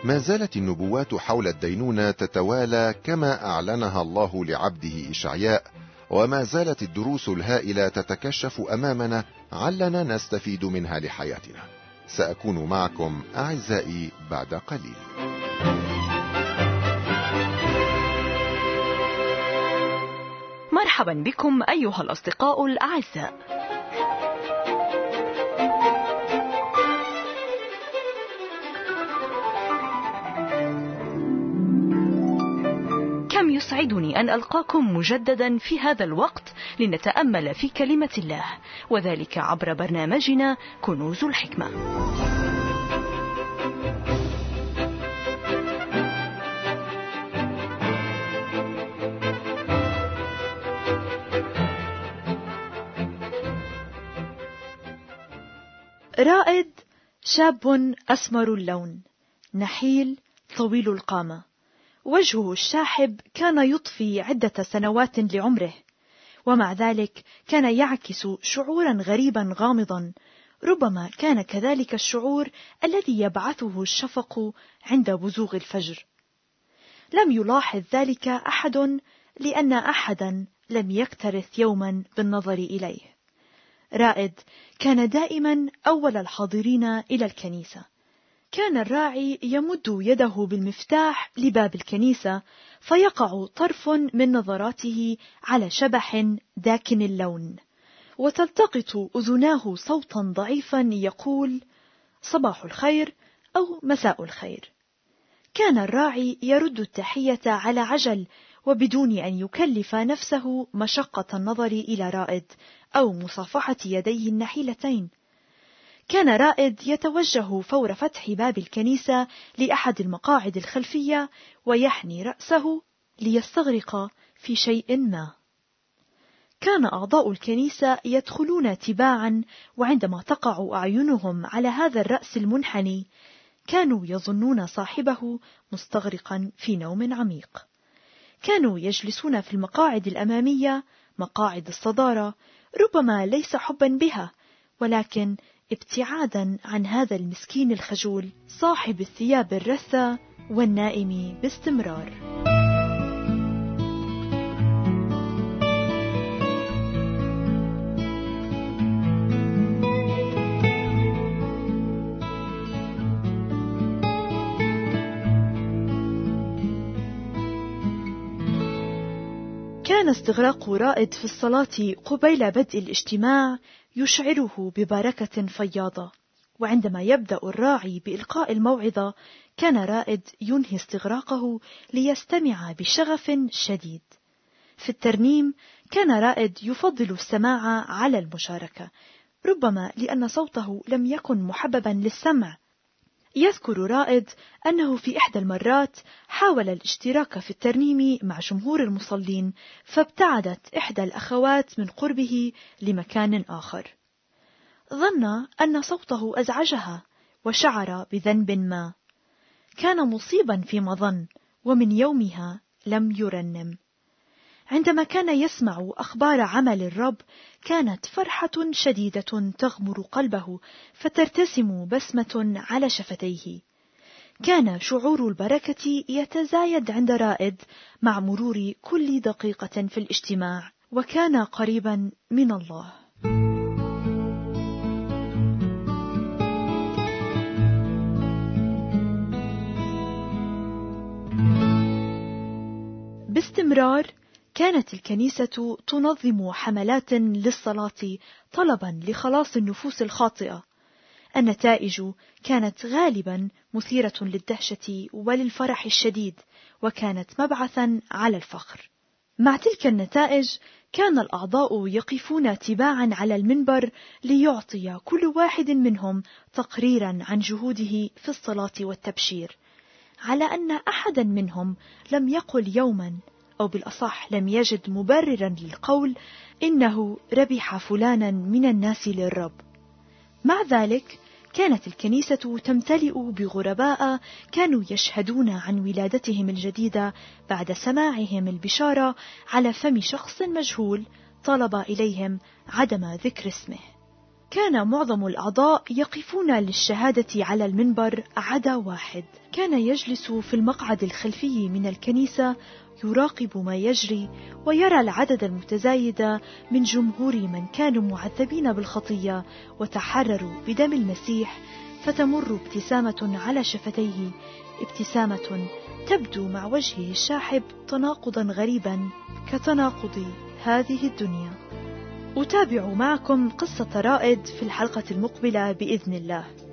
ما زالت النبوات حول الدينونة تتوالى كما أعلنها الله لعبده إشعياء، وما زالت الدروس الهائلة تتكشف أمامنا علنا نستفيد منها لحياتنا. سأكون معكم أعزائي بعد قليل. مرحبا بكم أيها الأصدقاء الأعزاء. كم يسعدني أن ألقاكم مجددا في هذا الوقت لنتأمل في كلمة الله، وذلك عبر برنامجنا كنوز الحكمة. رائد شاب أسمر اللون، نحيل طويل القامة، وجهه الشاحب كان يضفي عدة سنوات لعمره، ومع ذلك كان يعكس شعورا غريبا غامضا. ربما كان كذلك الشعور الذي يبعثه الشفق عند بزوغ الفجر. لم يلاحظ ذلك أحد، لأن أحدا لم يكترث يوما بالنظر إليه. رائد كان دائما أول الحاضرين إلى الكنيسة. كان الراعي يمد يده بالمفتاح لباب الكنيسة، فيقع طرف من نظراته على شبح داكن اللون، وتلتقط أذناه صوتا ضعيفا يقول: صباح الخير أو مساء الخير. كان الراعي يرد التحية على عجل، وبدون أن يكلف نفسه مشقة النظر إلى رائد أو مصافحة يديه النحيلتين. كان رائد يتوجه فور فتح باب الكنيسة لأحد المقاعد الخلفية، ويحني رأسه ليستغرق في شيء ما. كان أعضاء الكنيسة يدخلون تباعا، وعندما تقع أعينهم على هذا الرأس المنحني كانوا يظنون صاحبه مستغرقا في نوم عميق. كانوا يجلسون في المقاعد الأمامية، مقاعد الصدارة، ربما ليس حبا بها، ولكن ابتعادا عن هذا المسكين الخجول صاحب الثياب الرثة والنائم باستمرار. كان استغراق رائد في الصلاة قبيل بدء الاجتماع يشعره ببركة فياضة، وعندما يبدأ الراعي بإلقاء الموعظة كان رائد ينهي استغراقه ليستمع بشغف شديد. في الترنيم كان رائد يفضل السماع على المشاركة، ربما لأن صوته لم يكن محببا للسمع. يذكر رائد أنه في إحدى المرات حاول الاشتراك في الترنيم مع جمهور المصلين، فابتعدت إحدى الأخوات من قربه لمكان آخر. ظن أن صوته أزعجها وشعر بذنب ما. كان مصيبا فيما ظن، ومن يومها لم يرنم. عندما كان يسمع أخبار عمل الرب كانت فرحة شديدة تغمر قلبه، فترتسم بسمة على شفتيه. كان شعور البركة يتزايد عند رائد مع مرور كل دقيقة في الاجتماع، وكان قريبا من الله. باستمرار كانت الكنيسة تنظم حملات للصلاة طلبا لخلاص النفوس الخاطئة. النتائج كانت غالبا مثيرة للدهشة وللفرح الشديد، وكانت مبعثا على الفخر. مع تلك النتائج كان الأعضاء يقفون تباعا على المنبر ليعطي كل واحد منهم تقريرا عن جهوده في الصلاة والتبشير، على أن أحدا منهم لم يقل يوما، أو بالأصح لم يجد مبررا للقول إنه ربح فلانا من الناس للرب. مع ذلك كانت الكنيسة تمتلئ بغرباء كانوا يشهدون عن ولادتهم الجديدة بعد سماعهم البشارة على فم شخص مجهول طلب إليهم عدم ذكر اسمه. كان معظم الأعضاء يقفون للشهادة على المنبر عدا واحد، كان يجلس في المقعد الخلفي من الكنيسة يراقب ما يجري ويرى العدد المتزايد من جمهور من كانوا معذبين بالخطية وتحرروا بدم المسيح، فتمر ابتسامة على شفتيه، ابتسامة تبدو مع وجهه الشاحب تناقضا غريبا كتناقض هذه الدنيا. أتابع معكم قصة رائد في الحلقة المقبلة بإذن الله.